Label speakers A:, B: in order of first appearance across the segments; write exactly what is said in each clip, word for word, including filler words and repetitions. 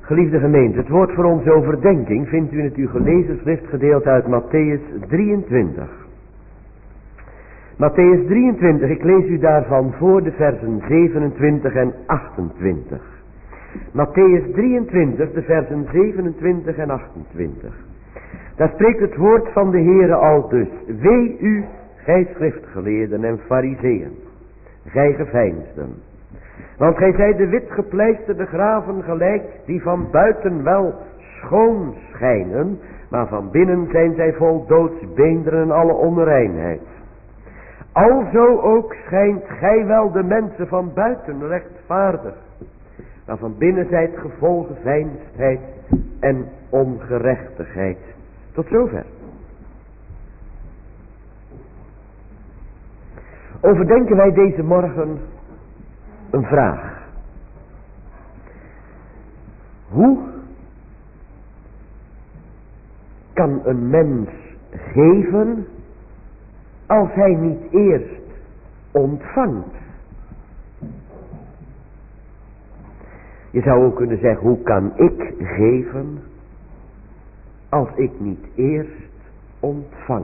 A: Geliefde gemeente, het woord voor onze overdenking vindt u in het u gelezen schriftgedeelte uit Mattheüs drieëntwintig. Mattheüs drieëntwintig, ik lees u daarvan voor de versen zevenentwintig en achtentwintig. Mattheüs drieëntwintig, de versen zevenentwintig en achtentwintig. Daar spreekt het woord van de Heere al dus. Wee u, gij schriftgeleerden en farizeeën, gij geveinsden. Want gij zijt de witgepleisterde graven gelijk, die van buiten wel schoon schijnen, maar van binnen zijn zij vol doodsbeenderen en alle onreinheid. Alzo ook schijnt gij wel de mensen van buiten rechtvaardig, maar van binnen zijt ge vol geveinsdheid en ongerechtigheid. Tot zover. Overdenken wij deze morgen een vraag. Hoe kan een mens geven als hij niet eerst ontvangt? Je zou ook kunnen zeggen, hoe kan ik geven als ik niet eerst ontvang?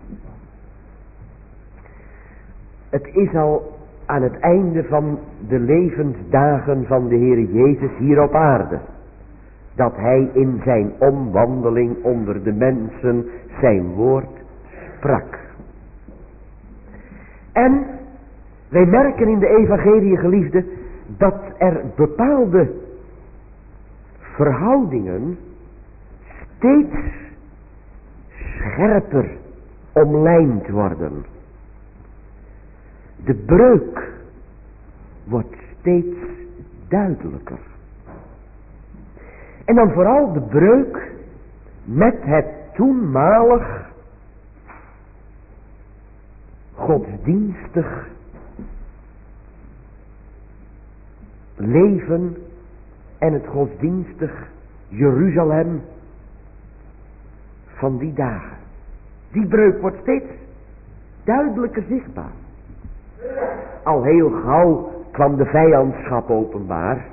A: Het is al aan het einde van de levensdagen van de Heer Jezus hier op aarde, dat hij in zijn omwandeling onder de mensen zijn woord sprak. En wij merken in de evangelie, geliefde, dat er bepaalde verhoudingen steeds scherper omlijnd worden. De breuk wordt steeds duidelijker. En dan vooral de breuk met het toenmalig godsdienstig leven en het godsdienstig Jeruzalem van die dagen. Die breuk wordt steeds duidelijker zichtbaar. Al heel gauw kwam de vijandschap openbaar.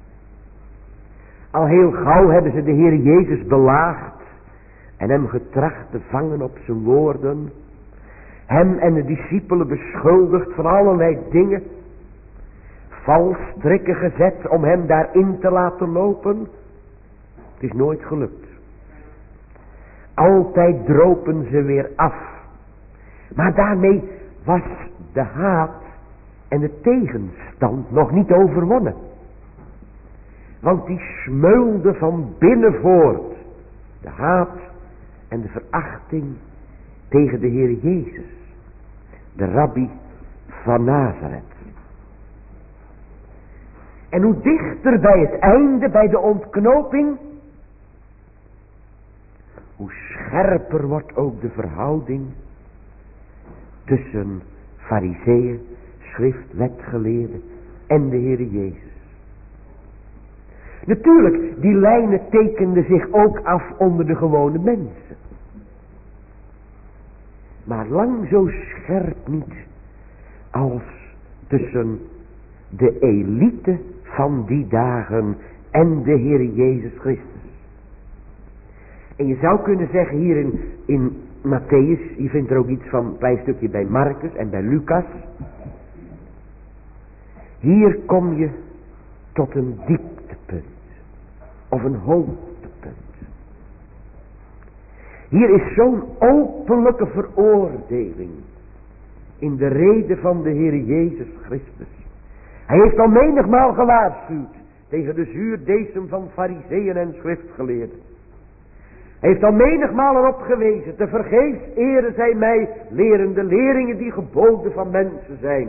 A: Al heel gauw hebben ze de Heer Jezus belaagd en hem getracht te vangen op zijn woorden. Hem en de discipelen beschuldigd van allerlei dingen. Valstrikken gezet om hem daarin te laten lopen. Het is nooit gelukt. Altijd dropen ze weer af. Maar daarmee was de haat en de tegenstand nog niet overwonnen. Want die smeulde van binnen voort. De haat en de verachting tegen de Heer Jezus. De rabbi van Nazareth. En hoe dichter bij het einde, bij de ontknoping, hoe scherper wordt ook de verhouding tussen farizeeën, schriftwetgeleerden en de Heer Jezus. Natuurlijk, die lijnen tekenden zich ook af onder de gewone mensen. Maar lang zo scherp niet als tussen de elite van die dagen en de Heer Jezus Christus. En je zou kunnen zeggen hier in, in Mattheüs, je vindt er ook iets van een klein stukje bij Marcus en bij Lucas. Hier kom je tot een dieptepunt. Of een hoogtepunt. Hier is zo'n openlijke veroordeling. In de rede van de Heer Jezus Christus. Hij heeft al menigmaal gewaarschuwd. Tegen de zuurdesem van farizeeën en schriftgeleerden. Hij heeft al menigmaal erop gewezen. Te vergeefs eren zij mij, lerende leerlingen die geboden van mensen zijn.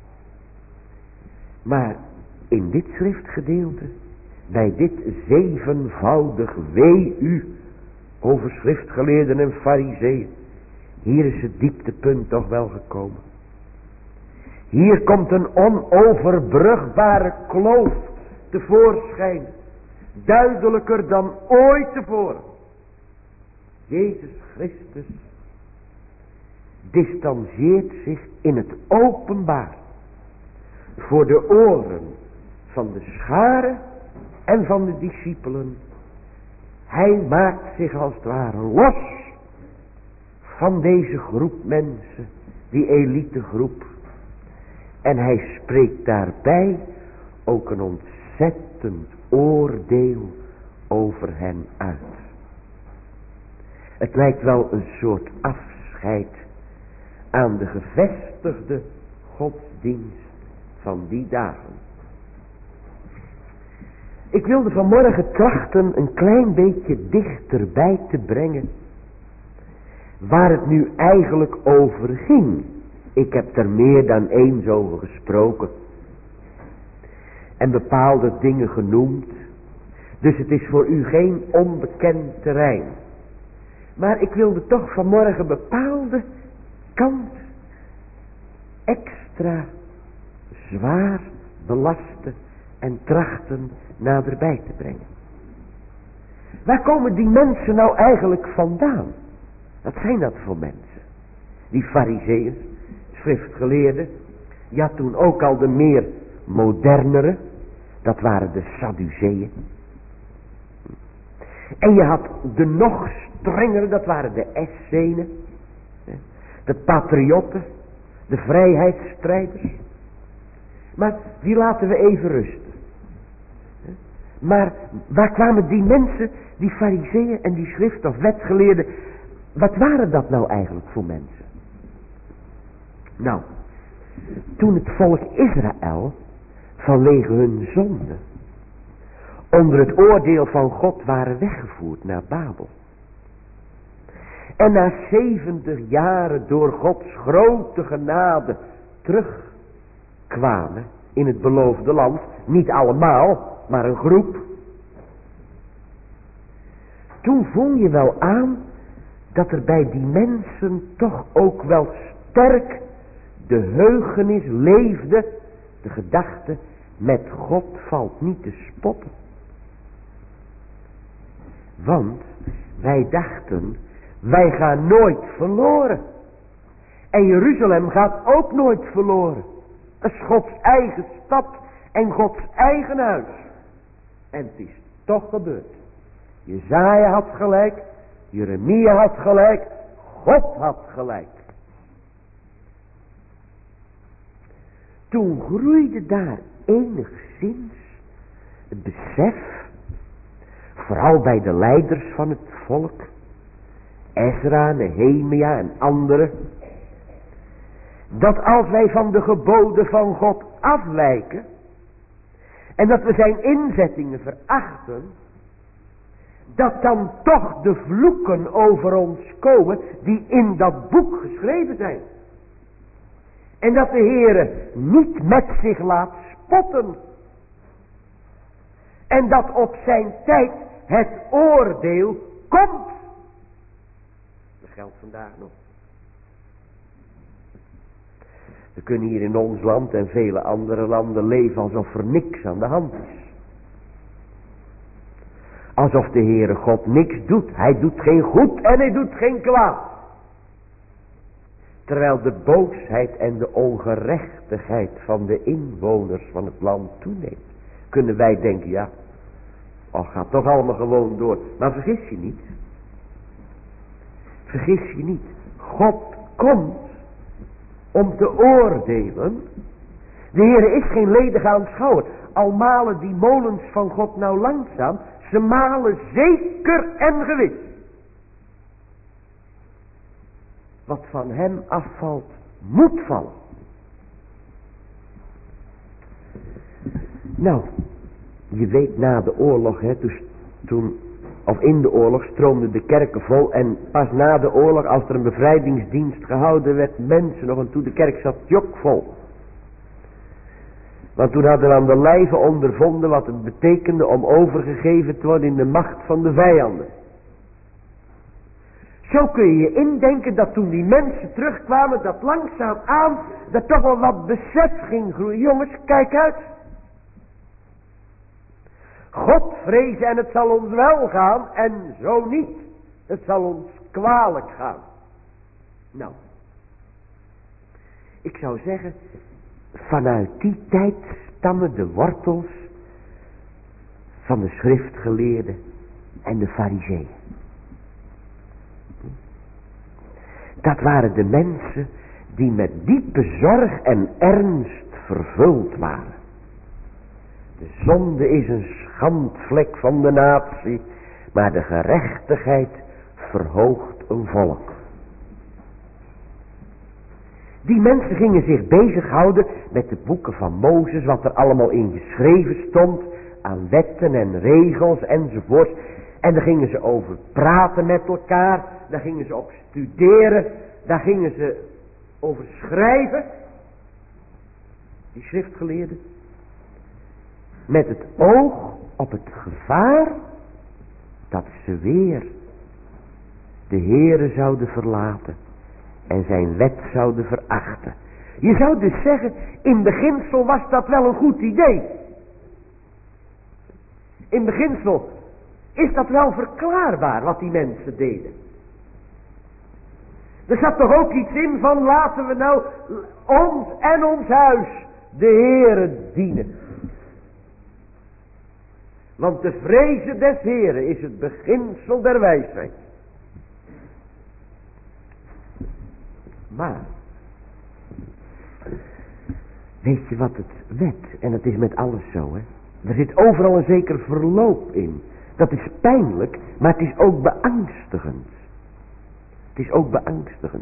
A: Maar in dit schriftgedeelte, bij dit zevenvoudig wee u over schriftgeleerden en farizeeën, hier is het dieptepunt toch wel gekomen. Hier komt een onoverbrugbare kloof tevoorschijn, duidelijker dan ooit tevoren. Jezus Christus distancieert zich in het openbaar voor de oren van de scharen en van de discipelen. Hij maakt zich als het ware los van deze groep mensen, die elitegroep. En hij spreekt daarbij ook een ontzettend oordeel over hen uit. Het lijkt wel een soort afscheid aan de gevestigde godsdienst van die dagen. Ik wilde vanmorgen trachten een klein beetje dichterbij te brengen waar het nu eigenlijk over ging. Ik heb er meer dan eens over gesproken en bepaalde dingen genoemd, dus het is voor u geen onbekend terrein. Maar ik wilde toch vanmorgen bepaalde kant extra zwaar belasten en trachten naderbij te brengen. Waar komen die mensen nou eigenlijk vandaan? Wat zijn dat voor mensen? Die farizeeërs, schriftgeleerden. Je had toen ook al de meer modernere, dat waren de Sadduceeën. En je had de nog strengere, dat waren de Essenen. De patriotten, de vrijheidsstrijders. Maar die laten we even rusten. Maar waar kwamen die mensen, die farizeeën en die schrift- of wetgeleerden, wat waren dat nou eigenlijk voor mensen? Nou, toen het volk Israël vanwege hun zonde onder het oordeel van God waren weggevoerd naar Babel. En na zeventig jaren door Gods grote genade terugkwamen in het beloofde land. Niet allemaal, maar een groep. Toen voel je wel aan dat er bij die mensen toch ook wel sterk de heugenis leefde. De gedachte, met God valt niet te spotten. Want wij dachten, wij gaan nooit verloren. En Jeruzalem gaat ook nooit verloren. Het is Gods eigen stad en Gods eigen huis. En het is toch gebeurd. Jesaja had gelijk, Jeremia had gelijk, God had gelijk. Toen groeide daar enigszins het besef, vooral bij de leiders van het volk, Ezra, Nehemia en anderen, dat als wij van de geboden van God afwijken en dat we zijn inzettingen verachten, dat dan toch de vloeken over ons komen die in dat boek geschreven zijn. En dat de Heere niet met zich laat spotten. En dat op zijn tijd het oordeel komt. Dat geldt vandaag nog. We kunnen hier in ons land en vele andere landen leven alsof er niks aan de hand is. Alsof de Heere God niks doet. Hij doet geen goed en hij doet geen kwaad. Terwijl de boosheid en de ongerechtigheid van de inwoners van het land toeneemt. Kunnen wij denken, ja, oh, gaat toch allemaal gewoon door. Maar vergis je niet. Vergis je niet. God komt om te oordelen. De Heere is geen ledige aanschouwer. Al malen die molens van God nou langzaam. Ze malen zeker en gewis. Wat van hem afvalt, moet vallen. Nou, je weet na de oorlog, hè, toen, toen, of in de oorlog stroomden de kerken vol. En pas na de oorlog, als er een bevrijdingsdienst gehouden werd, mensen nog en toe de kerk zat jokvol. Want toen hadden we aan de lijve ondervonden wat het betekende om overgegeven te worden in de macht van de vijanden. Zo kun je je indenken dat toen die mensen terugkwamen, dat langzaam aan, dat toch wel wat besef ging groeien. Jongens, kijk uit. God vrezen en het zal ons wel gaan en zo niet. Het zal ons kwalijk gaan. Nou, ik zou zeggen, vanuit die tijd stammen de wortels van de schriftgeleerden en de farizeeën. Dat waren de mensen die met diepe zorg en ernst vervuld waren. De zonde is een schandvlek van de natie, maar de gerechtigheid verhoogt een volk. Die mensen gingen zich bezighouden met de boeken van Mozes, wat er allemaal in geschreven stond, aan wetten en regels enzovoort. En daar gingen ze over praten met elkaar, daar gingen ze op studeren, daar gingen ze over schrijven. Die schriftgeleerden. Met het oog op het gevaar dat ze weer de Heere zouden verlaten en zijn wet zouden verachten. Je zou dus zeggen, in beginsel was dat wel een goed idee. In beginsel is dat wel verklaarbaar wat die mensen deden. Er zat toch ook iets in van laten we nou ons en ons huis de Heere dienen. Want de vrezen des Heeren is het beginsel der wijsheid. Maar, weet je wat het wet, en het is met alles zo, hè. Er zit overal een zeker verloop in. Dat is pijnlijk, maar het is ook beangstigend. Het is ook beangstigend.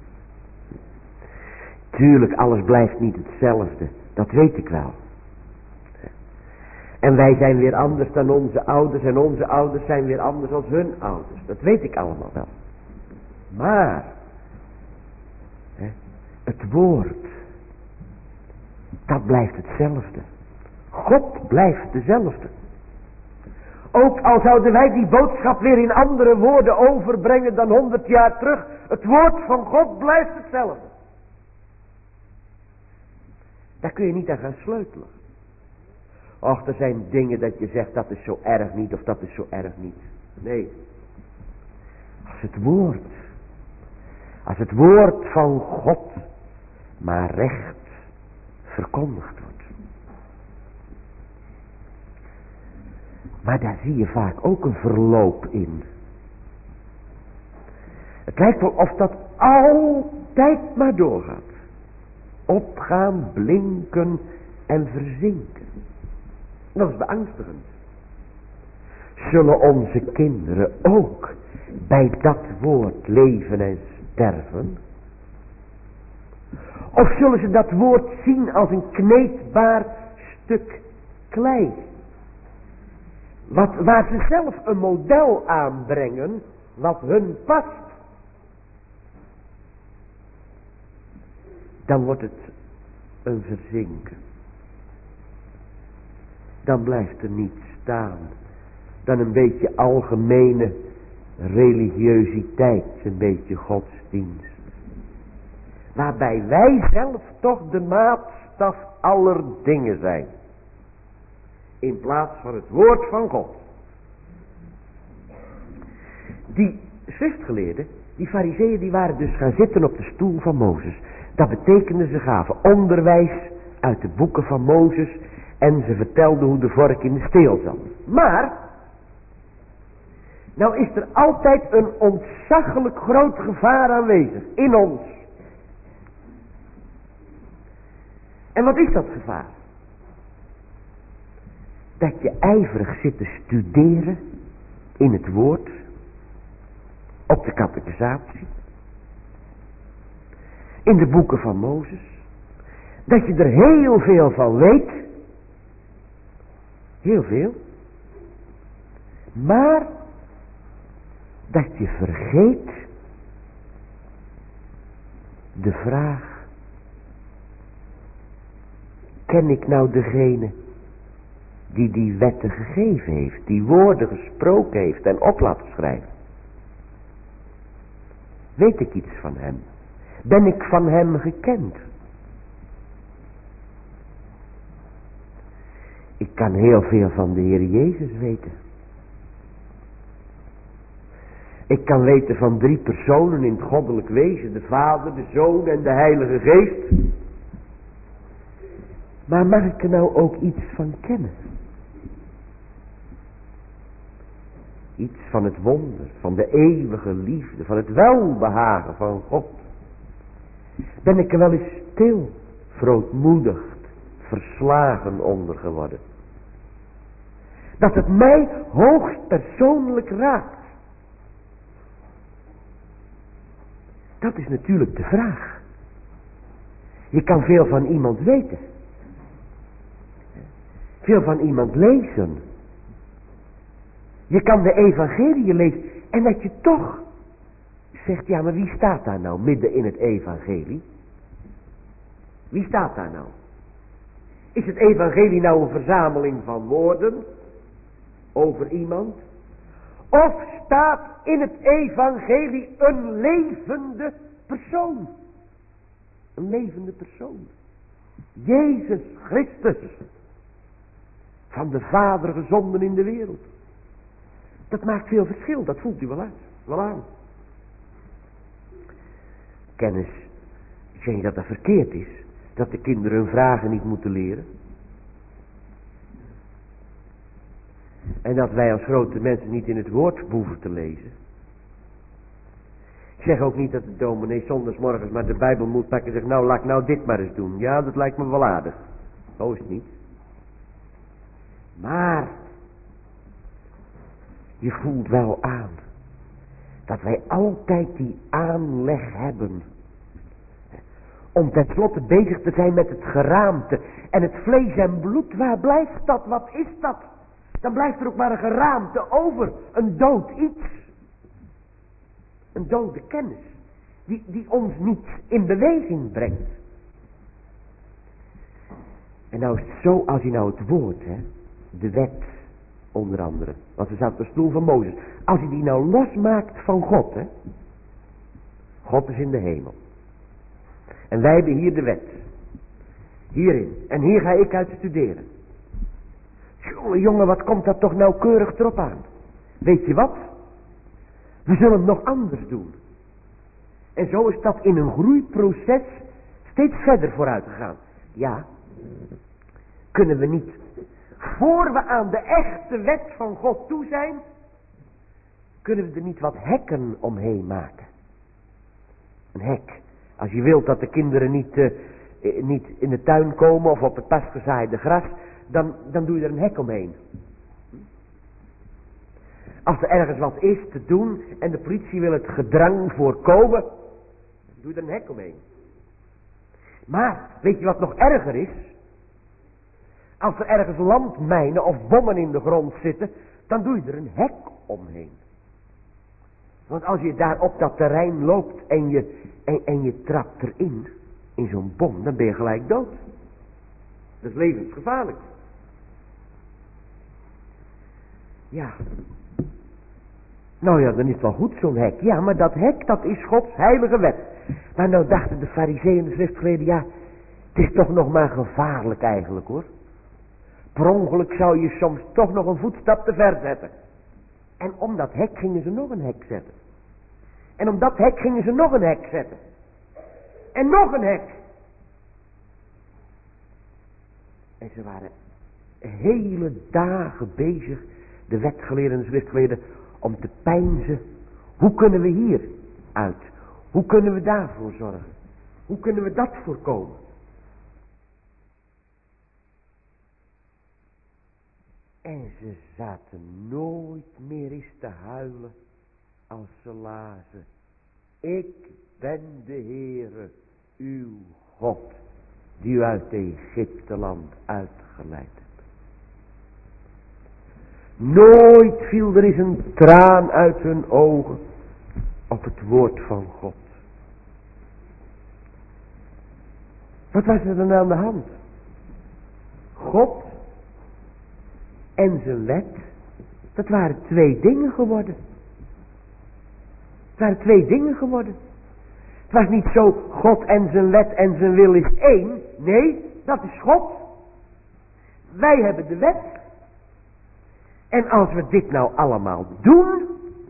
A: Tuurlijk, alles blijft niet hetzelfde. Dat weet ik wel. En wij zijn weer anders dan onze ouders. En onze ouders zijn weer anders dan hun ouders. Dat weet ik allemaal wel. Maar, hè, het woord, dat blijft hetzelfde. God blijft dezelfde. Ook al zouden wij die boodschap weer in andere woorden overbrengen dan honderd jaar terug. Het woord van God blijft hetzelfde. Daar kun je niet aan gaan sleutelen. Och, er zijn dingen dat je zegt dat is zo erg niet of dat is zo erg niet. Nee. Als het woord. Als het woord van God maar recht verkondigd wordt. Maar daar zie je vaak ook een verloop in. Het lijkt wel of dat altijd maar doorgaat. Opgaan, blinken en verzinken. Dat is beangstigend. Zullen onze kinderen ook bij dat woord leven en sterven? Of zullen ze dat woord zien als een kneedbaar stuk klei? Wat, waar ze zelf een model aanbrengen wat hun past. Dan wordt het een verzinken. Dan blijft er niet staan dan een beetje algemene religiositeit, een beetje godsdienst. Waarbij wij zelf toch de maatstaf aller dingen zijn. In plaats van het woord van God. Die schriftgeleerden, die farizeeën, die waren dus gaan zitten op de stoel van Mozes. Dat betekende ze gaven onderwijs uit de boeken van Mozes. En ze vertelden hoe de vork in de steel zat. Maar, nou is er altijd een ontzaglijk groot gevaar aanwezig. In ons. En wat is dat gevaar? Dat je ijverig zit te studeren in het woord. Op de catechisatie. In de boeken van Mozes. Dat je er heel veel van weet. Heel veel. Maar dat je vergeet de vraag. Ken ik nou degene die die wetten gegeven heeft, die woorden gesproken heeft en op laat schrijven? Weet ik iets van hem? Ben ik van hem gekend? Ik kan heel veel van de Heer Jezus weten. Ik kan weten van drie personen in het goddelijk wezen. De Vader, de Zoon en de Heilige Geest. Maar mag ik er nou ook iets van kennen? Iets van het wonder, van de eeuwige liefde, van het welbehagen van God. Ben ik er wel eens stil, verootmoedigd, verslagen onder geworden. Dat het mij hoogst persoonlijk raakt. Dat is natuurlijk de vraag. Je kan veel van iemand weten. Veel van iemand lezen. Je kan de evangelie lezen. En dat je toch zegt, ja, maar wie staat daar nou midden in het evangelie? Wie staat daar nou? Is het evangelie nou een verzameling van woorden over iemand? Of staat in het evangelie een levende persoon? Een levende persoon. Jezus Christus. Van de Vader gezonden in de wereld. Dat maakt veel verschil, dat voelt u wel uit, wel aan. Kennis, ik zeg niet dat dat verkeerd is. Dat de kinderen hun vragen niet moeten leren. En dat wij als grote mensen niet in het woord hoeven te lezen. Ik zeg ook niet dat de dominee zondagsmorgens maar de Bijbel moet pakken en zegt, nou laat ik nou dit maar eens doen. Ja, dat lijkt me wel aardig. Zo is het niet. Maar je voelt wel aan dat wij altijd die aanleg hebben om tenslotte bezig te zijn met het geraamte en het vlees en bloed. Waar blijft dat? Wat is dat? Dan blijft er ook maar een geraamte over. Een dood iets. Een dode kennis. Die, die ons niet in beweging brengt. En nou is het zo, als je nou het woord, hè, de wet onder andere, want ze zat op de stoel van Mozes. Als je die nou losmaakt van God, hè. God is in de hemel. En wij hebben hier de wet. Hierin. En hier ga ik uit studeren. Jongen, jongen, wat komt dat toch nauwkeurig erop aan? Weet je wat? We zullen het nog anders doen. En zo is dat in een groeiproces steeds verder vooruit gegaan. Ja, kunnen we niet, voor we aan de echte wet van God toe zijn, kunnen we er niet wat hekken omheen maken. Een hek. Als je wilt dat de kinderen niet, uh, niet in de tuin komen of op het pas gezaaide gras, dan, dan doe je er een hek omheen. Als er ergens wat is te doen en de politie wil het gedrang voorkomen, dan doe je er een hek omheen. Maar, weet je wat nog erger is? Als er ergens landmijnen of bommen in de grond zitten, dan doe je er een hek omheen. Want als je daar op dat terrein loopt en je, en, en je trapt erin, in zo'n bom, dan ben je gelijk dood. Dat is levensgevaarlijk. Ja. Nou ja, dan is het wel goed zo'n hek. Ja, maar dat hek, dat is Gods heilige wet. Maar nou dachten de farizeeën en de schriftgeleerden, ja, het is toch nog maar gevaarlijk eigenlijk hoor. Per ongeluk zou je soms toch nog een voetstap te ver zetten. En om dat hek gingen ze nog een hek zetten. En om dat hek gingen ze nog een hek zetten. En nog een hek. En ze waren hele dagen bezig, de wetgeleerden en de schriftgeleerden, om te peinzen. Hoe kunnen we hier uit? Hoe kunnen we daarvoor zorgen? Hoe kunnen we dat voorkomen? En ze zaten nooit meer eens te huilen als ze lazen. Ik ben de Heere, uw God, die u uit Egypteland uitgeleid hebt. Nooit viel er eens een traan uit hun ogen op het woord van God. Wat was er dan aan de hand? God en zijn wet, dat waren twee dingen geworden. Het waren twee dingen geworden. Het was niet zo, God en zijn wet en zijn wil is één. Nee, dat is God. Wij hebben de wet. En als we dit nou allemaal doen,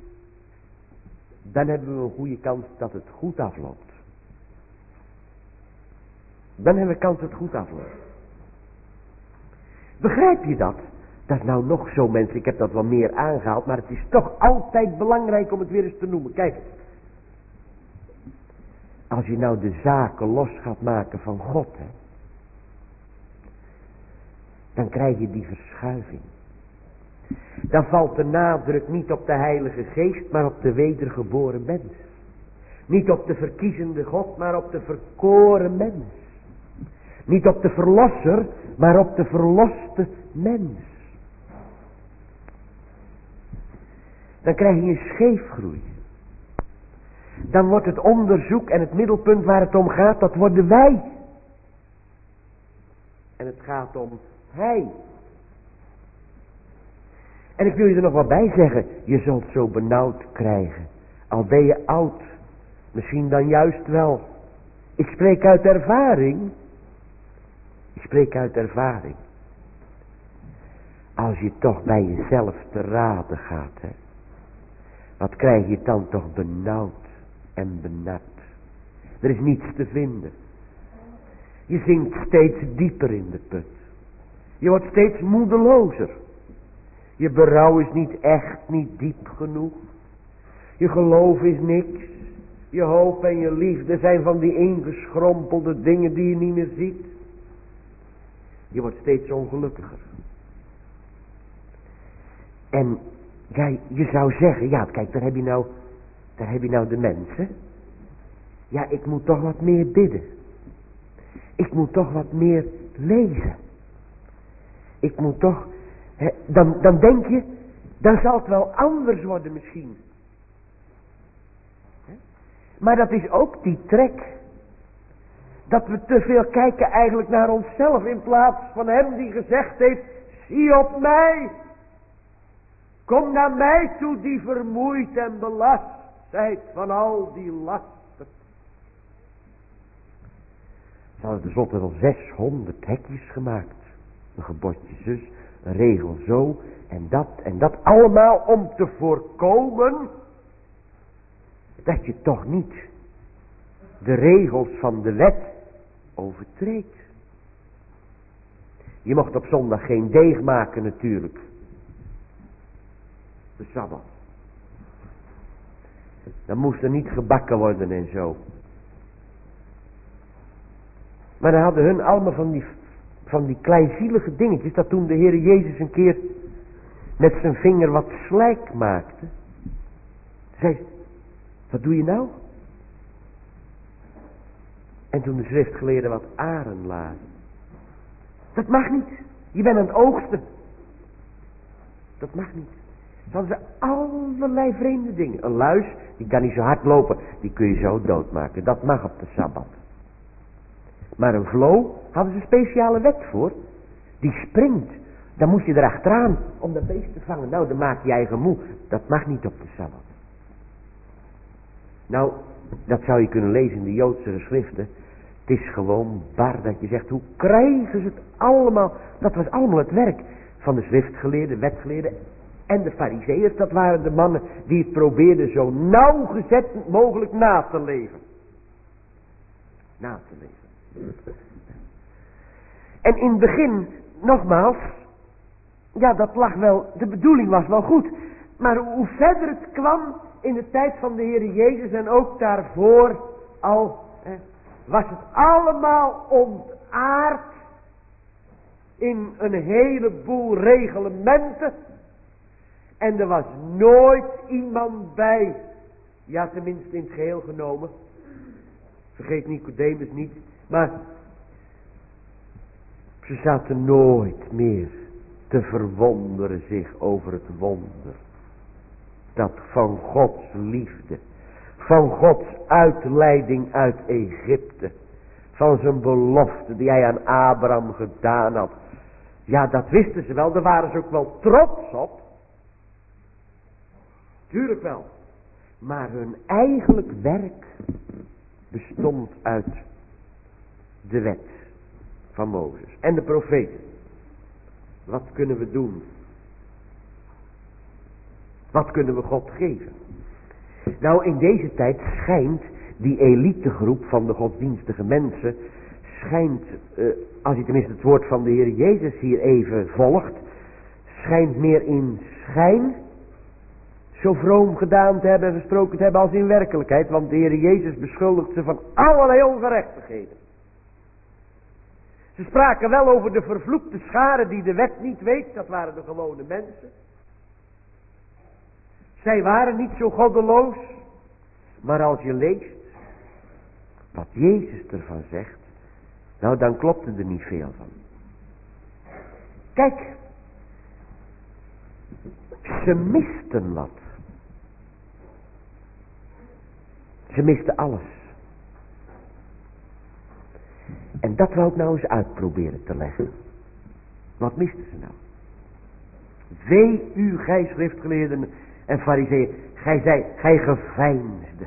A: dan hebben we een goede kans dat het goed afloopt. Dan hebben we kans dat het goed afloopt. Begrijp je dat? Dat is nou nog zo, mensen, ik heb dat wel meer aangehaald, maar het is toch altijd belangrijk om het weer eens te noemen. Kijk, als je nou de zaken los gaat maken van God, hè, dan krijg je die verschuiving. Dan valt de nadruk niet op de Heilige Geest, maar op de wedergeboren mens. Niet op de verkiezende God, maar op de verkoren mens. Niet op de verlosser, maar op de verloste mens. Dan krijg je een scheefgroei. Dan wordt het onderzoek en het middelpunt waar het om gaat, dat worden wij. En het gaat om hij. En ik wil je er nog wat bij zeggen. Je zult zo benauwd krijgen. Al ben je oud. Misschien dan juist wel. Ik spreek uit ervaring. Ik spreek uit ervaring. Als je toch bij jezelf te raden gaat. Hè, wat krijg je dan toch benauwd en benat. Er is niets te vinden. Je zinkt steeds dieper in de put. Je wordt steeds moedelozer. Je berouw is niet echt, niet diep genoeg. Je geloof is niks. Je hoop en je liefde zijn van die ingeschrompelde dingen die je niet meer ziet. Je wordt steeds ongelukkiger. En ja, je zou zeggen, ja kijk, daar heb je nou, daar heb je nou de mensen. Ja, ik moet toch wat meer bidden. Ik moet toch wat meer lezen. Ik moet toch, hè, dan, dan denk je, dan zal het wel anders worden misschien. Hè? Maar dat is ook die trek. Dat we te veel kijken eigenlijk naar onszelf in plaats van hem die gezegd heeft, zie op mij. Kom naar mij toe die vermoeid en belast zijt van al die lasten. Ze hadden tenslotte wel zeshonderd hekjes gemaakt. Een gebodje zus, een regel zo en dat en dat. Allemaal om te voorkomen dat je toch niet de regels van de wet overtreedt. Je mocht op zondag geen deeg maken natuurlijk. De Sabbat. Dan moest er niet gebakken worden en zo. Maar dan hadden hun allemaal van die, van die kleinzielige dingetjes. Dat toen de Heer Jezus een keer met zijn vinger wat slijk maakte. Zei, wat doe je nou? En toen de schriftgeleerden wat aren lazen. Dat mag niet. Je bent aan het oogsten. Dat mag niet. Dan hadden ze allerlei vreemde dingen. Een luis, die kan niet zo hard lopen. Die kun je zo doodmaken. Dat mag op de Sabbat. Maar een vloo hadden ze een speciale wet voor. Die springt. Dan moet je erachteraan om dat beest te vangen. Nou, dan maak je eigen moe. Dat mag niet op de Sabbat. Nou, dat zou je kunnen lezen in de Joodse geschriften. Het is gewoon bar dat je zegt, hoe krijgen ze het allemaal? Dat was allemaal het werk van de schriftgeleerden, wetgeleerden en de farizeeërs. Dat waren de mannen die het probeerden zo nauwgezet mogelijk na te leven. Na te leven. En in het begin, nogmaals, ja dat lag wel, de bedoeling was wel goed. Maar hoe verder het kwam in de tijd van de Heer Jezus en ook daarvoor al, eh, was het allemaal ontaard in een heleboel reglementen. En er was nooit iemand bij, ja tenminste in het geheel genomen, vergeet Nicodemus niet, maar ze zaten nooit meer te verwonderen zich over het wonder. Dat van Gods liefde, van Gods uitleiding uit Egypte, van zijn belofte die hij aan Abraham gedaan had. Ja, dat wisten ze wel, daar waren ze ook wel trots op. Tuurlijk wel. Maar hun eigenlijk werk bestond uit de wet van Mozes en de profeten. Wat kunnen we doen? Wat kunnen we God geven? Nou, in deze tijd schijnt die elitegroep van de godsdienstige mensen, schijnt, uh, als je tenminste het woord van de Heer Jezus hier even volgt, schijnt meer in schijn zo vroom gedaan te hebben en gesproken te hebben als in werkelijkheid. Want de Heer Jezus beschuldigt ze van allerlei ongerechtigheden. Ze spraken wel over de vervloekte schare die de wet niet weet. Dat waren de gewone mensen. Zij waren niet zo goddeloos. Maar als je leest wat Jezus ervan zegt, nou dan klopt er niet veel van. Kijk, ze misten wat. Ze misten alles. En dat wou ik nou eens uitproberen te leggen. Wat misten ze nou? Wee u, gij schriftgeleerden en farizeeën, gij zij, gij geveinsde.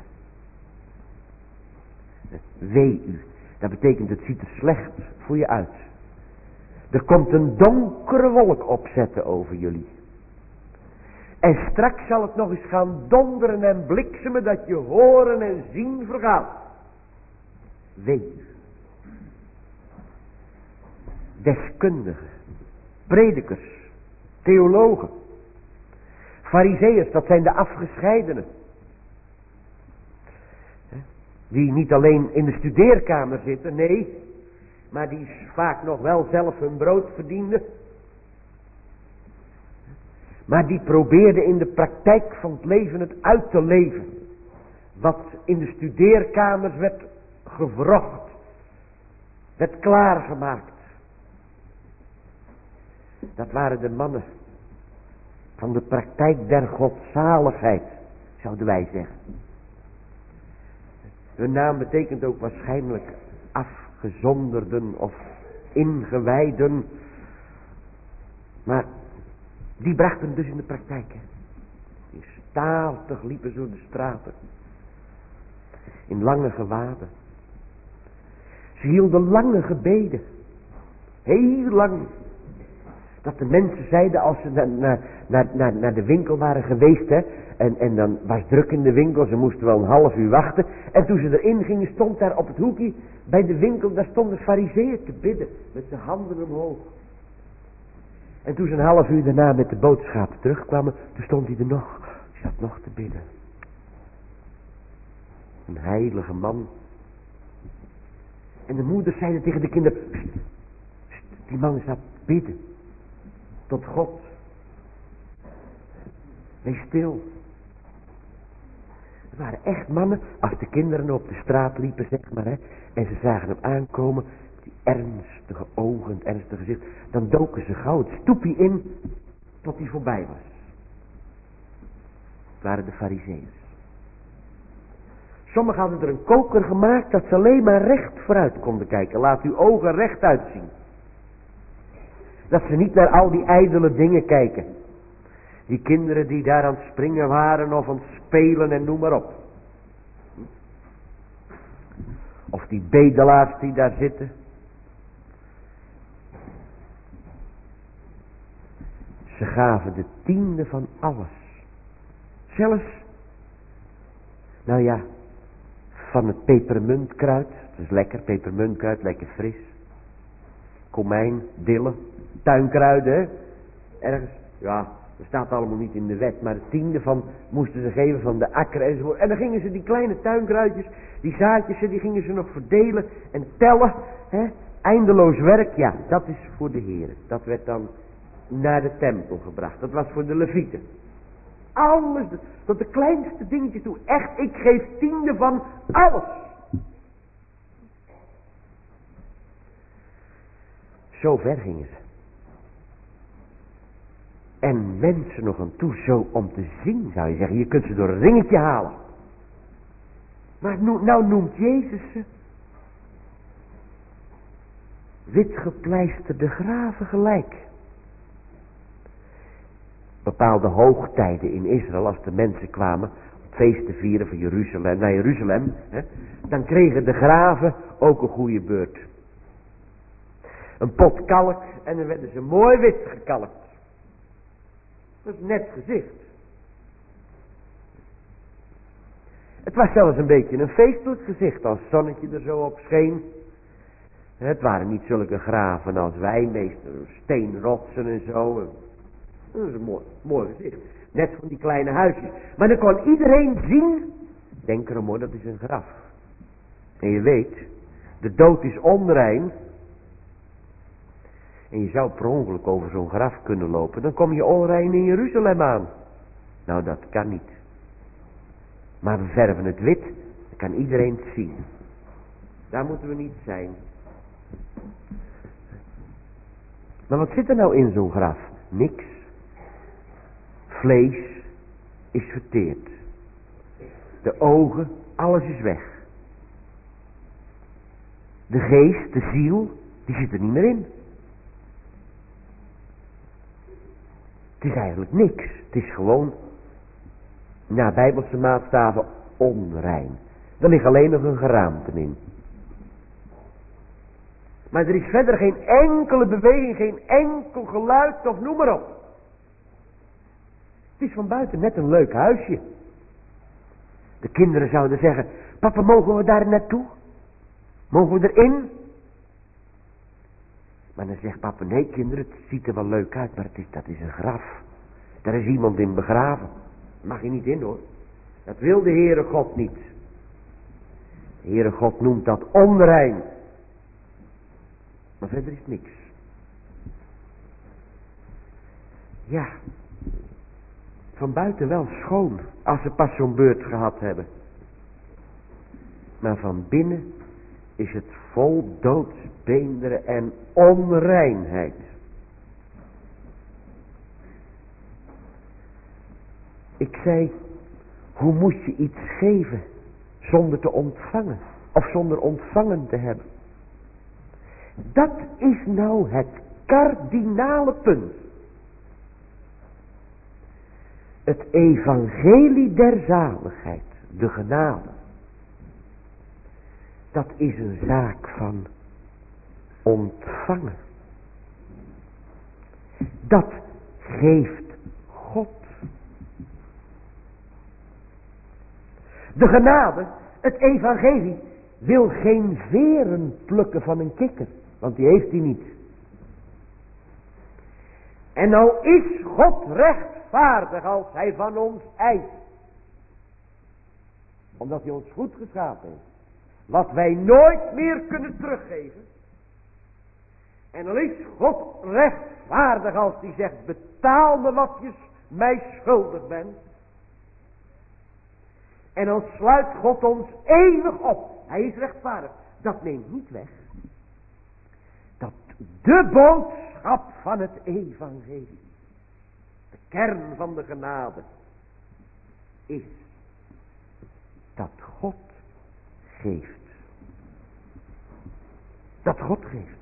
A: Wee u, dat betekent het ziet er slecht voor je uit. Er komt een donkere wolk opzetten over jullie. En straks zal het nog eens gaan donderen en bliksemen dat je horen en zien vergaat. Wee u. Deskundigen, predikers, theologen, farizeeërs, dat zijn de afgescheidenen. Die niet alleen in de studeerkamer zitten, nee, maar die vaak nog wel zelf hun brood verdienden. Maar die probeerden in de praktijk van het leven het uit te leven. Wat in de studeerkamers werd gewrocht, werd klaargemaakt. Dat waren de mannen van de praktijk der godzaligheid, zouden wij zeggen. Hun naam betekent ook waarschijnlijk afgezonderden of ingewijden. Maar die brachten dus in de praktijk. Hè. Die statig liepen zo de straten. In lange gewaden. Ze hielden lange gebeden. Heel lang. Dat de mensen zeiden als ze naar, naar, naar, naar de winkel waren geweest. Hè, en, en dan was het druk in de winkel. Ze moesten wel een half uur wachten. En toen ze erin gingen stond daar op het hoekje bij de winkel. Daar stond een farizeeër te bidden. Met zijn handen omhoog. En toen ze een half uur daarna met de boodschappen terugkwamen. Toen stond hij er nog. Hij zat nog te bidden. Een heilige man. En de moeder zei tegen de kinderen. Pst, pst, die man is aan het bidden. Tot God. Wees stil. Er waren echt mannen. Als de kinderen op de straat liepen, zeg maar. Hè, en ze zagen hem aankomen. Die ernstige ogen, het ernstige gezicht. Dan doken ze gauw het stoepje in. Tot hij voorbij was. Het waren de farizeeërs. Sommigen hadden er een koker gemaakt. Dat ze alleen maar recht vooruit konden kijken. Laat uw ogen recht uitzien. Dat ze niet naar al die ijdele dingen kijken. Die kinderen die daar aan het springen waren of aan het spelen en noem maar op. Of die bedelaars die daar zitten. Ze gaven de tiende van alles. Zelfs, nou ja, van het pepermuntkruid. Dat is lekker, pepermuntkruid, lekker fris. Komijn, dille, tuinkruiden, hè. Ergens, ja, dat staat allemaal niet in de wet. Maar het tiende van moesten ze geven van de akker enzovoort. En dan gingen ze die kleine tuinkruidjes, die zaadjes, die gingen ze nog verdelen en tellen. Hè. Eindeloos werk, ja, dat is voor de Heer. Dat werd dan naar de tempel gebracht. Dat was voor de levieten. Alles, tot de kleinste dingetjes toe. Echt, ik geef tiende van alles. Zo ver gingen ze. En mensen nog aan toe, zo om te zien zou je zeggen. Je kunt ze door een ringetje halen. Maar no, nou noemt Jezus ze witgepleisterde graven gelijk. Bepaalde hoogtijden in Israël, als de mensen kwamen om feest te vieren van Jeruzalem, naar Jeruzalem, hè, dan kregen de graven ook een goede beurt. Een pot kalk en dan werden ze mooi wit gekalkt. Dat is net gezicht. Het was zelfs een beetje een feestelijk gezicht als het zonnetje er zo op scheen. Het waren niet zulke graven als wij, meestal steenrotsen en zo. Dat is een mooi, mooi gezicht. Net van die kleine huisjes. Maar dan kon iedereen zien. Denk erom hoor, dat is een graf. En je weet, de dood is onrein. En je zou per ongeluk over zo'n graf kunnen lopen. Dan kom je onrein in Jeruzalem aan. Nou, dat kan niet. Maar we verven het wit. Dan kan iedereen het zien. Daar moeten we niet zijn. Maar wat zit er nou in zo'n graf? Niks. Vlees is verteerd. De ogen, alles is weg. De geest, de ziel, die zit er niet meer in. Het is eigenlijk niks. Het is gewoon, naar bijbelse maatstaven, onrein. Er ligt alleen nog een geraamte in. Maar er is verder geen enkele beweging, geen enkel geluid of noem maar op. Het is van buiten net een leuk huisje. De kinderen zouden zeggen, papa, mogen we daar naartoe? Mogen we erin? Maar dan zegt papa, nee kinderen, het ziet er wel leuk uit, maar het is, dat is een graf. Daar is iemand in begraven. Daar mag je niet in hoor. Dat wil de Heere God niet. De Heere God noemt dat onrein. Maar verder is niks. Ja. Van buiten wel schoon. Als ze pas zo'n beurt gehad hebben. Maar van binnen is het vol doodsbeenderen en onreinheid. Ik zei, hoe moet je iets geven zonder te ontvangen? Of zonder ontvangen te hebben? Dat is nou het kardinale punt. Het evangelie der zaligheid, de genade. Dat is een zaak van ontvangen. Dat geeft God. De genade, het evangelie, wil geen veren plukken van een kikker. Want die heeft hij niet. En nou is God rechtvaardig als hij van ons eist. Omdat hij ons goed geschapen heeft. Wat wij nooit meer kunnen teruggeven. En dan is God rechtvaardig als hij zegt, betaal me wat je mij schuldig bent. En dan sluit God ons eeuwig op. Hij is rechtvaardig. Dat neemt niet weg dat de boodschap van het evangelie, de kern van de genade, is dat God geeft. Dat God geeft.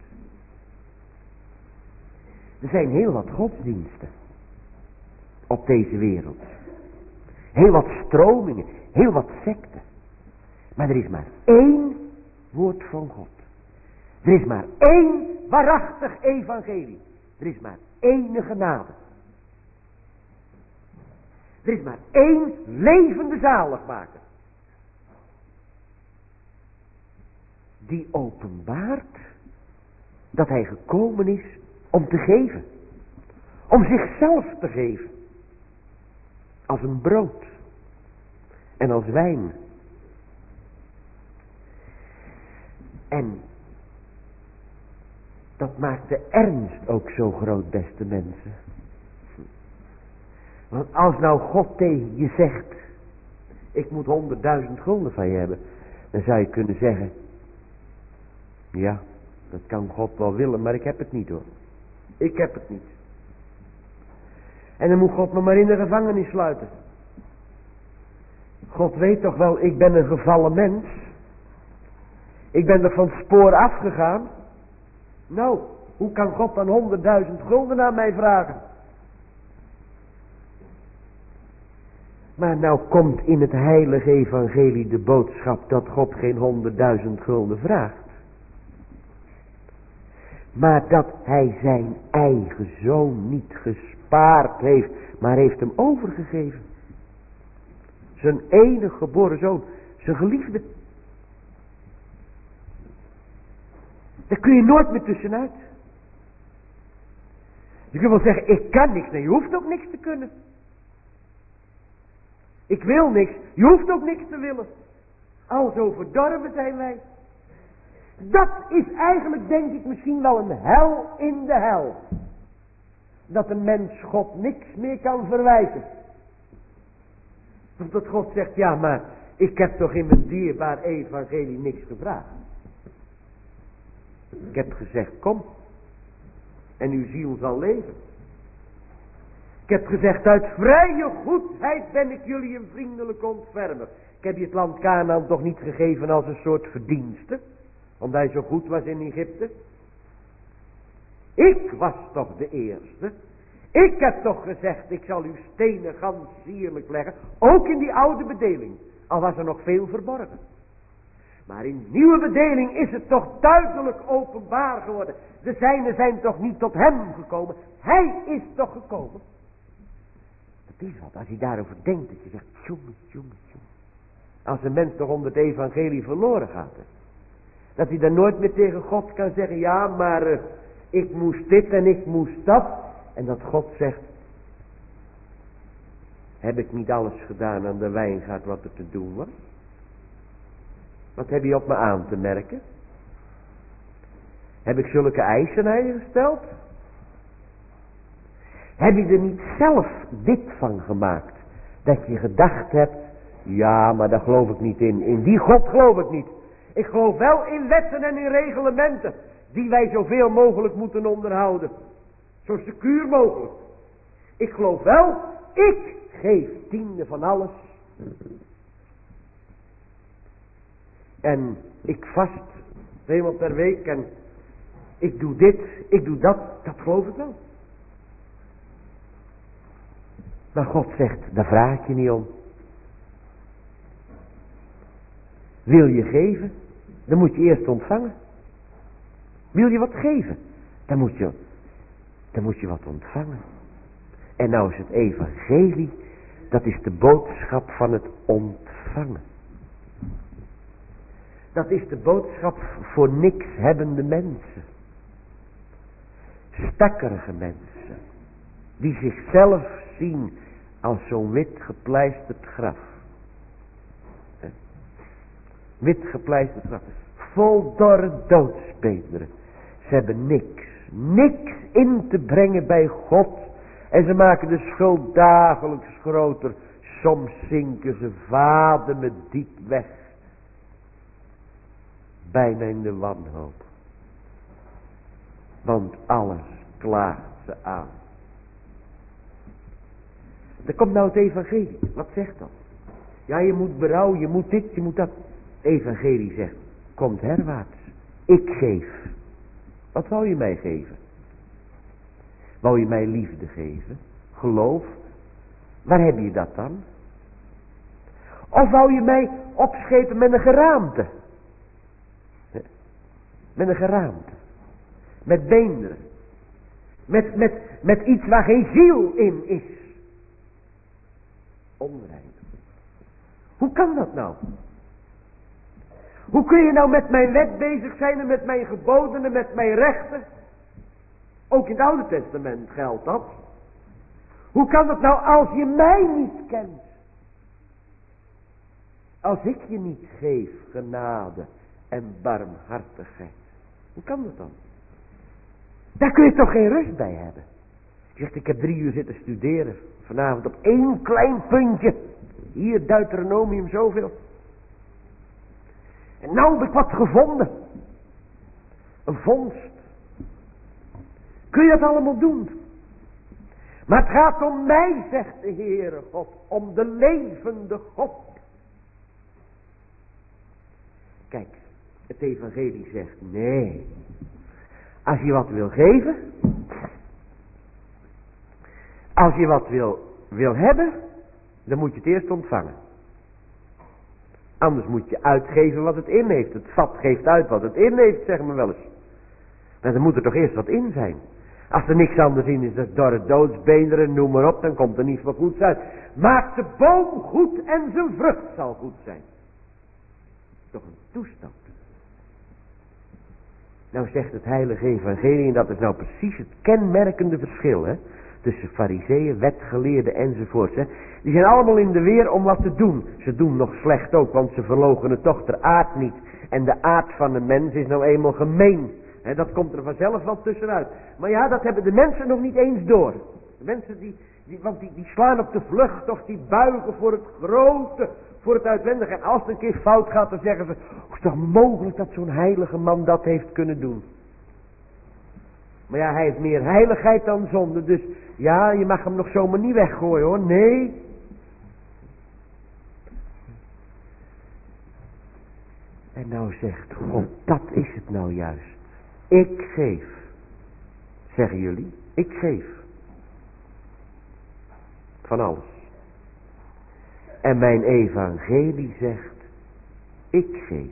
A: Er zijn heel wat godsdiensten op deze wereld. Heel wat stromingen, heel wat secten. Maar er is maar één woord van God. Er is maar één waarachtig evangelie. Er is maar één genade. Er is maar één levende zaligmaker. Die openbaart dat hij gekomen is om te geven. Om zichzelf te geven. Als een brood. En als wijn. En dat maakt de ernst ook zo groot, beste mensen. Want als nou God tegen je zegt, ik moet honderdduizend gulden van je hebben, dan zou je kunnen zeggen, ja, dat kan God wel willen, maar ik heb het niet hoor. Ik heb het niet. En dan moet God me maar in de gevangenis sluiten. God weet toch wel, ik ben een gevallen mens. Ik ben er van het spoor afgegaan. Nou, hoe kan God dan honderdduizend gulden aan mij vragen? Maar nou komt in het heilige evangelie de boodschap dat God geen honderdduizend gulden vraagt. Maar dat hij zijn eigen zoon niet gespaard heeft, maar heeft hem overgegeven. Zijn enige geboren zoon, zijn geliefde. Daar kun je nooit meer tussenuit. Je kunt wel zeggen, ik kan niks. Nee, je hoeft ook niks te kunnen. Ik wil niks. Je hoeft ook niks te willen. Al zo verdorven zijn wij. Dat is eigenlijk, denk ik, misschien wel een hel in de hel. Dat een mens God niks meer kan verwijten. Omdat God zegt, ja, maar ik heb toch in mijn dierbaar evangelie niks gevraagd. Ik heb gezegd, kom. En uw ziel zal leven. Ik heb gezegd, uit vrije goedheid ben ik jullie een vriendelijke ontfermer. Ik heb je het land Kanaan toch niet gegeven als een soort verdienste. Omdat hij zo goed was in Egypte. Ik was toch de eerste. Ik heb toch gezegd, ik zal uw stenen gans sierlijk leggen. Ook in die oude bedeling. Al was er nog veel verborgen. Maar in de nieuwe bedeling is het toch duidelijk openbaar geworden. De zijnen zijn toch niet tot hem gekomen. Hij is toch gekomen. Dat is wat, als je daarover denkt, dat je zegt, jongen, jongen, jongen. Als een mens toch onder het evangelie verloren gaat. Hè? Dat hij dan nooit meer tegen God kan zeggen, ja, maar uh, ik moest dit en ik moest dat. En dat God zegt, heb ik niet alles gedaan aan de wijngaard wat er te doen was? Wat heb je op me aan te merken? Heb ik zulke eisen aan je gesteld? Heb je er niet zelf dit van gemaakt? Dat je gedacht hebt, ja, maar daar geloof ik niet in. In die God geloof ik niet. Ik geloof wel in wetten en in reglementen. Die wij zoveel mogelijk moeten onderhouden. Zo secuur mogelijk. Ik geloof wel, ik geef tiende van alles. En ik vast tweemaal per week en ik doe dit, ik doe dat, dat geloof ik wel. Maar God zegt, daar vraag ik je niet om. Wil je geven, dan moet je eerst ontvangen. Wil je wat geven, dan moet je, dan moet je wat ontvangen. En nou is het evangelie, dat is de boodschap van het ontvangen. Dat is de boodschap voor niks hebbende mensen. Stakkerige mensen. Die zichzelf zien als zo'n wit gepleisterd graf. Wit gepleisterd graf. Vol dorre doodsbeenderen. Ze hebben niks. Niks in te brengen bij God. En ze maken de schuld dagelijks groter. Soms zinken ze vademen diep weg. Bijna in de wanhoop. Want alles klaagt ze aan. Er komt nou het evangelie. Wat zegt dat? Ja, je moet berouw, je moet dit, je moet dat. Het evangelie zegt, komt herwaarts. Ik geef. Wat wou je mij geven? Wou je mij liefde geven? Geloof? Waar heb je dat dan? Of wou je mij opschepen met een geraamte? Met een geraamte. Met beenderen. Met, met, met iets waar geen ziel in is. Onrein. Hoe kan dat nou? Hoe kun je nou met mijn wet bezig zijn en met mijn geboden en met mijn rechten? Ook in het Oude Testament geldt dat. Hoe kan dat nou als je mij niet kent? Als ik je niet geef genade en barmhartigheid. Hoe kan dat dan? Daar kun je toch geen rust bij hebben. Je zegt, ik heb drie uur zitten studeren. Vanavond op één klein puntje. Hier Deuteronomium zoveel. En nou heb ik wat gevonden. Een vondst. Kun je dat allemaal doen? Maar het gaat om mij, zegt de Heere God. Om de levende God. Kijk, het evangelie zegt nee. Als je wat wil geven. Als je wat wil, wil hebben. Dan moet je het eerst ontvangen. Anders moet je uitgeven wat het in heeft. Het vat geeft uit wat het in heeft, zeggen we wel eens. Maar dan moet er toch eerst wat in zijn. Als er niks anders in is dan dorre doodsbeenderen, noem maar op, dan komt er niets wat goeds uit. Maak de boom goed en zijn vrucht zal goed zijn. Toch een toestand. Nou zegt het heilige evangelie, en dat is nou precies het kenmerkende verschil, hè, tussen fariseeën, wetgeleerden enzovoorts. Hè. Die zijn allemaal in de weer om wat te doen. Ze doen nog slecht ook, want ze verloochenen toch de aard niet. En de aard van de mens is nou eenmaal gemeen. Hè, dat komt er vanzelf wel tussenuit. Maar ja, dat hebben de mensen nog niet eens door. De mensen die, die want die, die slaan op de vlucht of die buigen voor het grote, voor het uitwendige. En als het een keer fout gaat, dan zeggen ze, hoe is het toch mogelijk dat zo'n heilige man dat heeft kunnen doen? Maar ja, hij heeft meer heiligheid dan zonde. Dus ja, je mag hem nog zomaar niet weggooien hoor. Nee. En nou zegt God, dat is het nou juist. Ik geef. Zeggen jullie, ik geef. Van alles. En mijn evangelie zegt, ik geef.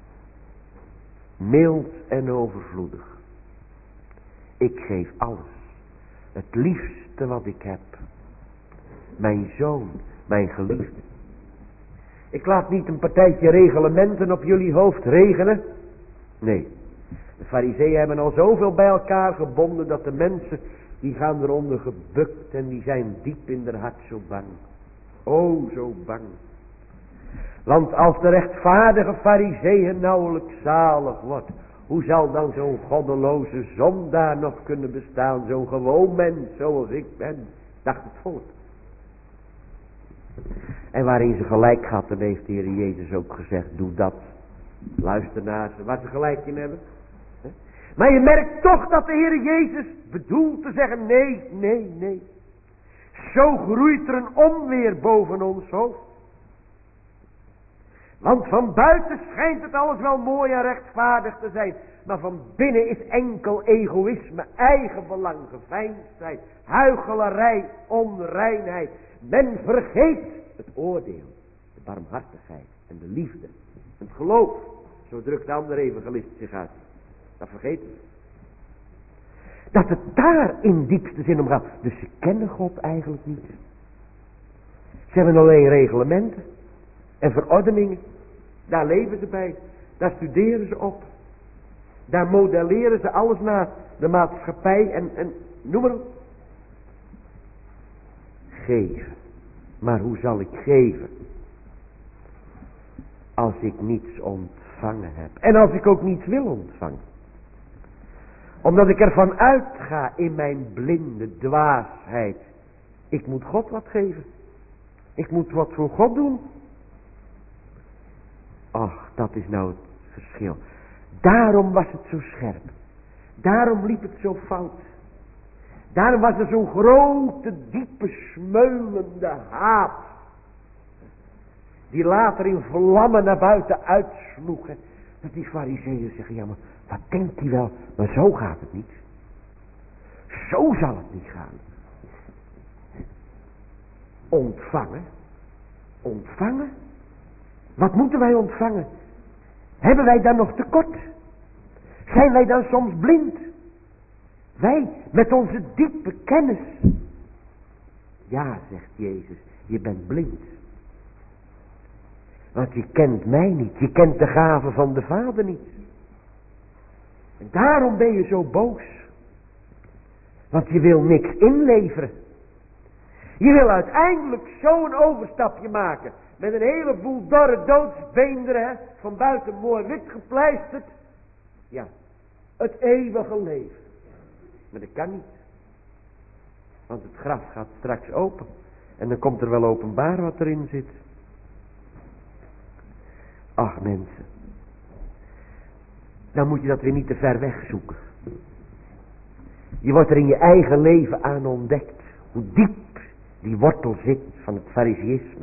A: Mild en overvloedig. Ik geef alles. Het liefste wat ik heb. Mijn zoon, mijn geliefde. Ik laat niet een partijtje reglementen op jullie hoofd regenen. Nee. De fariseeën hebben al zoveel bij elkaar gebonden dat de mensen, die gaan eronder gebukt en die zijn diep in haar hart zo bang. Oh, zo bang. Want als de rechtvaardige fariseeën nauwelijks zalig wordt, hoe zal dan zo'n goddeloze zondaar nog kunnen bestaan? Zo'n gewoon mens zoals ik ben, dacht het volk. En waarin ze gelijk hadden, heeft de Heer Jezus ook gezegd, doe dat. Luister naar ze, waar ze gelijk in hebben. Maar je merkt toch dat de Heer Jezus bedoelt te zeggen, nee, nee, nee. Zo groeit er een onweer boven ons hoofd. Want van buiten schijnt het alles wel mooi en rechtvaardig te zijn. Maar van binnen is enkel egoïsme, eigenbelang, geveinsdheid, huichelarij, onreinheid. Men vergeet het oordeel, de barmhartigheid en de liefde. Het geloof, zo drukt de andere evangelist zich uit. Dat vergeten ze. Dat het daar in diepste zin om gaat. Dus ze kennen God eigenlijk niet. Ze hebben alleen reglementen en verordeningen. Daar leven ze bij. Daar studeren ze op. Daar modelleren ze alles naar de maatschappij en, en noem maar op. Geven. Maar hoe zal ik geven? Als ik niets ontvangen heb. En als ik ook niets wil ontvangen. Omdat ik ervan uitga in mijn blinde dwaasheid. Ik moet God wat geven. Ik moet wat voor God doen. Ach, dat is nou het verschil. Daarom was het zo scherp. Daarom liep het zo fout. Daarom was er zo'n grote, diepe, smeulende haat. Die later in vlammen naar buiten uitsloeg. Dat die fariseeën zeggen, ja maar wat denkt hij wel? Maar zo gaat het niet. Zo zal het niet gaan. Ontvangen. Ontvangen? Wat moeten wij ontvangen? Hebben wij dan nog tekort? Zijn wij dan soms blind? Wij met onze diepe kennis. Ja, zegt Jezus, je bent blind. Want je kent mij niet. Je kent de gave van de Vader niet. En daarom ben je zo boos. Want je wil niks inleveren. Je wil uiteindelijk zo'n overstapje maken. Met een heleboel dorre doodsbeenderen. Hè, van buiten mooi wit gepleisterd. Ja, het eeuwige leven. Maar dat kan niet. Want het graf gaat straks open. En dan komt er wel openbaar wat erin zit. Ach mensen. Dan moet je dat weer niet te ver weg zoeken. Je wordt er in je eigen leven aan ontdekt. Hoe diep die wortel zit van het fariseïsme.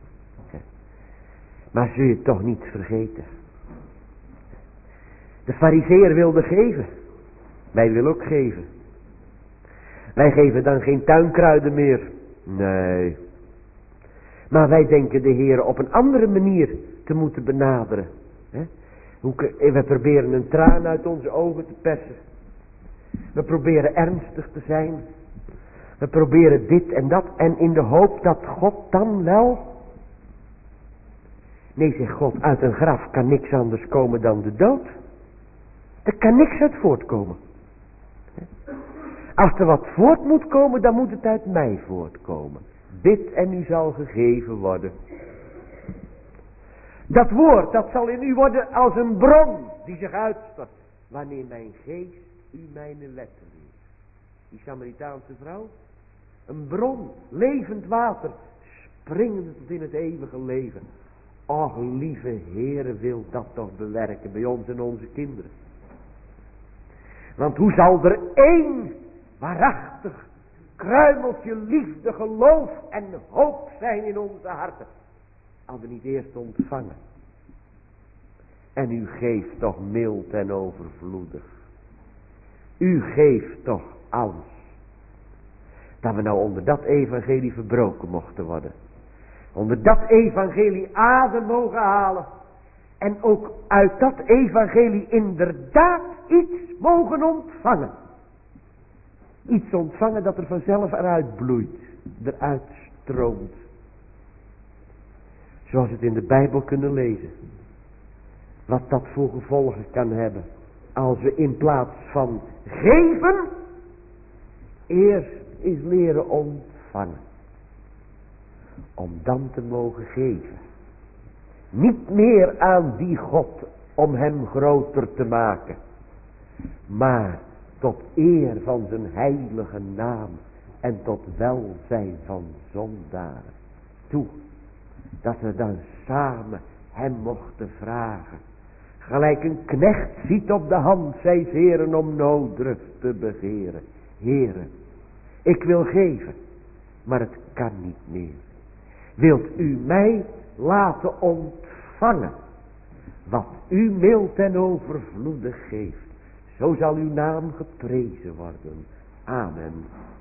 A: Maar zul je het toch niet vergeten. De fariseer wilde geven. Wij willen ook geven. Wij geven dan geen tuinkruiden meer. Nee. Maar wij denken de Heer op een andere manier te moeten benaderen. We proberen een traan uit onze ogen te persen. We proberen ernstig te zijn. We proberen dit en dat. En in de hoop dat God dan wel... Nee, zegt God, uit een graf kan niks anders komen dan de dood. Er kan niks uit voortkomen. Als er wat voort moet komen, dan moet het uit mij voortkomen. Bid en u zal gegeven worden. Dat woord, dat zal in u worden als een bron die zich uitstort. Wanneer mijn geest u mijn wetten leert. Die Samaritaanse vrouw. Een bron, levend water, springend tot in het eeuwige leven. Och, lieve Heere, wil dat toch bewerken bij ons en onze kinderen. Want hoe zal er één waarachtig kruimeltje liefde, geloof en hoop zijn in onze harten, als we niet eerst ontvangen. En u geeft toch mild en overvloedig. U geeft toch alles. Dat we nou onder dat evangelie verbroken mochten worden. Onder dat evangelie adem mogen halen. En ook uit dat evangelie inderdaad iets mogen ontvangen. Iets ontvangen dat er vanzelf eruit bloeit. Eruit stroomt. Zoals we het in de Bijbel kunnen lezen. Wat dat voor gevolgen kan hebben. Als we in plaats van geven. Eerst eens leren ontvangen. Om dan te mogen geven. Niet meer aan die God om hem groter te maken. Maar tot eer van zijn heilige naam. En tot welzijn van zondaren. Toe. Dat we dan samen hem mochten vragen. Gelijk een knecht ziet op de hand zijns heren om nooddruft te begeren. Heren, ik wil geven, maar het kan niet meer. Wilt u mij laten ontvangen wat u mild en overvloedig geeft. Zo zal uw naam geprezen worden. Amen.